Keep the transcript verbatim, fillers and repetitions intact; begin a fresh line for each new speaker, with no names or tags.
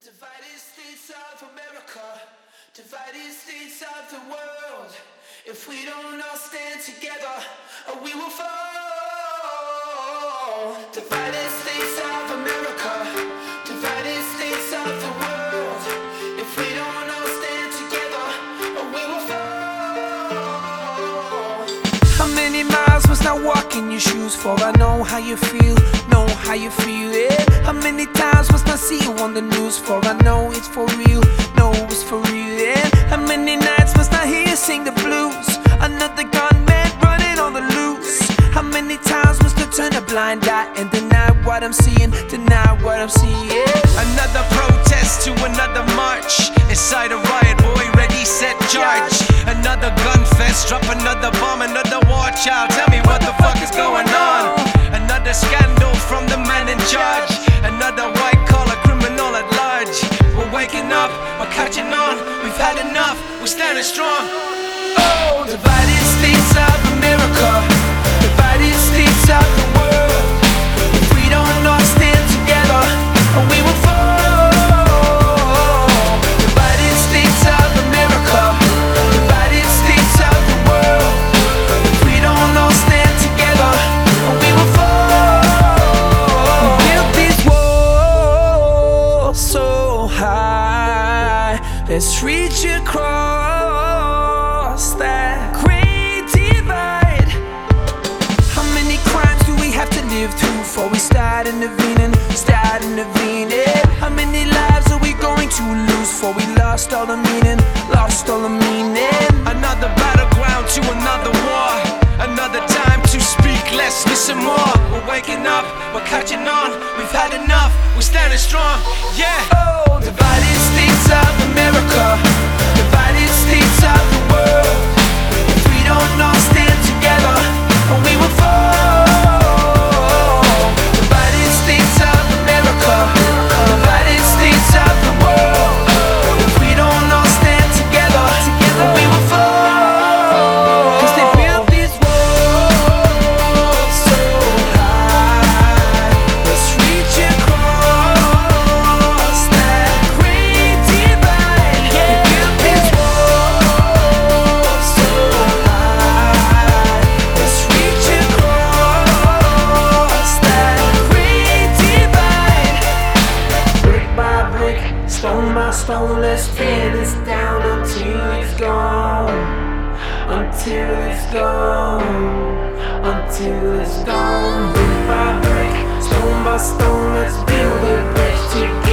Divided states of America, divided states of the world. If we don't all stand together, we will fall. Divided states of America, divided states of the world. If we don't all stand together, we will fall. How many miles must I walk in your shoes for? I know how you feel, know how you feel, yeah. How many times must I see you on the news for? I know it's for real, know it's for real, yeah. How many nights must I hear you sing the blues? Another gunman running on the loose. How many times must I turn a blind eye and deny what I'm seeing, deny what I'm seeing, yeah.
Another protest to another march. Inside a riot, boy, ready, set, charge. Another gun fest, drop another bomb, another war child. Tell me what the fuck is going on? Another scandal from the man in charge. Another white collar criminal at large. We're waking up, we're catching on. We've had enough, we're standing strong.
Oh, divided states of America, divided states of the world. If we don't all stand together, we will fall. Divided states of America, divided states of the world. If we don't all stand together, we will fall. We built this wall so high, let's reach across that great divide. How many crimes do we have to live through before we start intervening, start intervening? How many lives are we going to lose before we lost all the meaning, lost all the meaning?
Another battleground to another war. Another time to speak less, listen more. We're waking up, we're catching on. We've had enough, we're standing strong, yeah.
Oh, divided states of America, divided states of the world. If we don't all stand together, we will fall. Divided states of America, divided states of the world. If we don't all stand together, we will fall. 'Cause they built these walls so high, let's reach across that great divide. They built these walls so high, let's reach across that great divide. Brick by brick, stone by stone, let's tear this down until it's gone. Until it's gone, until it's gone. Brick by brick, stone by stone, let's build a bridge together.